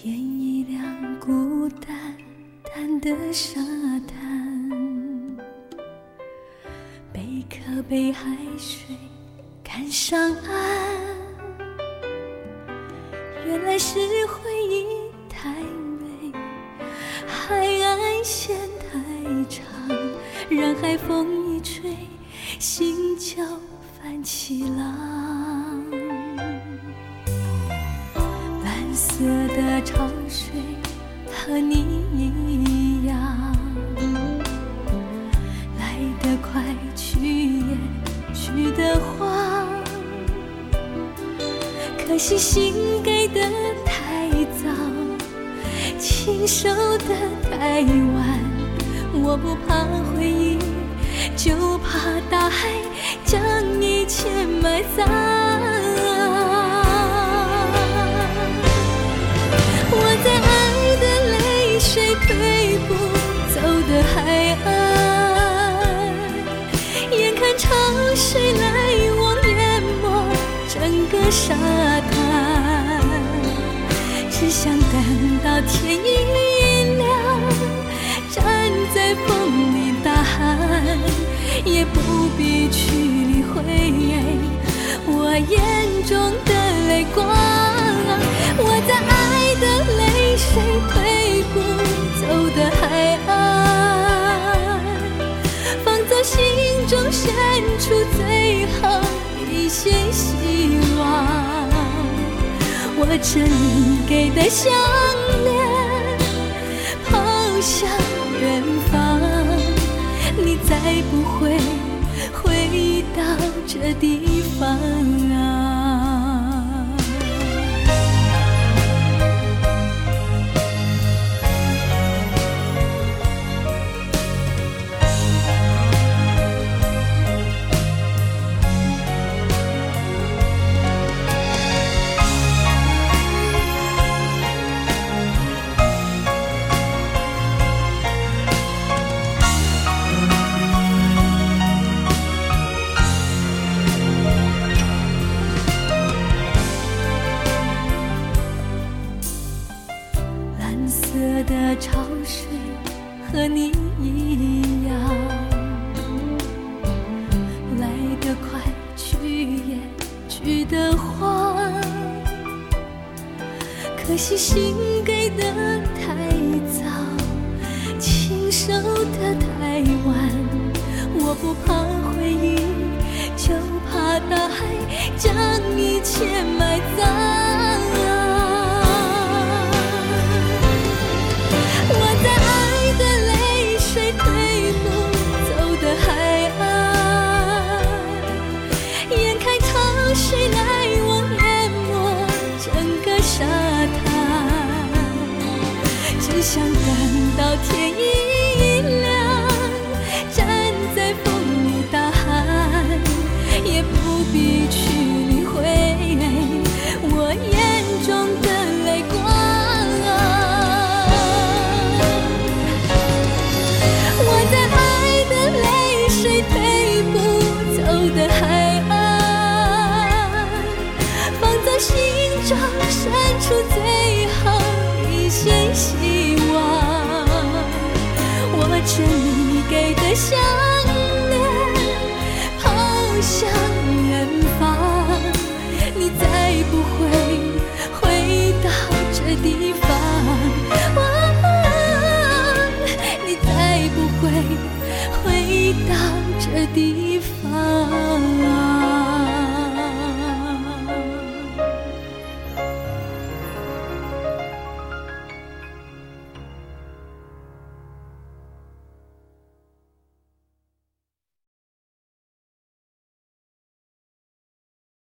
天一亮，孤单单的沙滩，贝壳被海水赶上岸。原来是回忆太美，海岸线太长，让海风一吹，心就泛起浪。蓝色的潮水和你一样，来得快去也去得慌，可惜心给的太早，亲手的太晚。我不怕回忆，就怕大海将一切埋葬。我在爱的泪水退步走的海岸，眼看潮水来往淹没整个沙滩，只想等到天一亮，站在风里大喊，也不必去理会我眼中的泪光。我在爱的泪水退步走的海岸，放走心中深处最后一线希望。我这你给的项链抛向远方，你再不会回到这地方啊。的潮水和你一样，来得快去也去得慌，可惜心给的太早，亲手的太晚。我不怕回忆，就怕大海将一切埋葬。水来往淹没整个沙滩，只想等到天一亮，站在风里大喊，也不必去理会我眼中的泪光。我在爱的泪水退步走的海岸，心中深处最后一线希望。我这你给的香